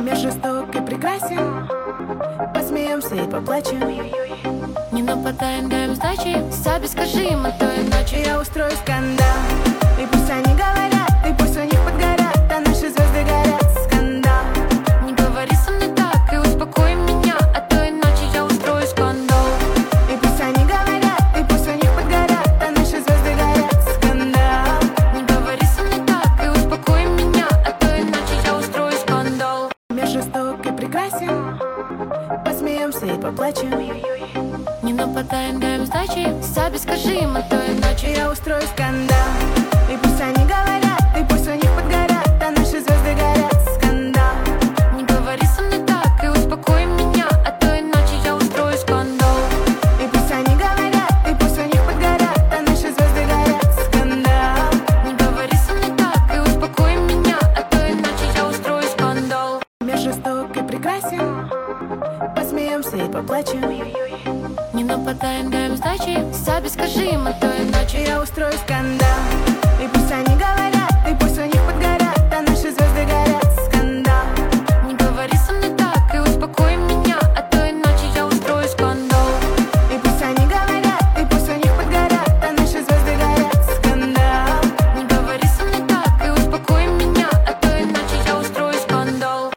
Мир жесток и прекрасен, посмеемся и поплачем. Не нападаем, даем сдачи. Саби, скажи им, а то иначе Я устрою скандал, и пусть они говорят, и пусть у них подгорят, а наши звезды горят. Скандал. не говори со мной так и успокой меня, а то иначе я устрою скандал. И пусть они говорят, и пусть у них подгорят, а наши звезды горят. Скандал. Не говори со мной так и успокой меня, а то иначе я устрою скандал. Мир жесток и прекрасен, посмеемся и поплачем. Не нападаем, даем сдачи. Саби, скажи им, а то иначе Я устрою скандал, и пусть они говорят, и пусть у них подгорят, а наши звезды горят. Скандал. не говори со мной так и успокой меня, а то иначе я устрою скандал. И пусть они говорят, и пусть у них подгорят, а наши звезды горят. Скандал. Не говори со мной так и успокой меня, а то иначе я устрою скандал. Мир жесток и прекрасен, посмеемся и поплачем. Не нападаем, даем сдачи. Саби, скажи им, а то иначе Я устрою скандал, и пусть они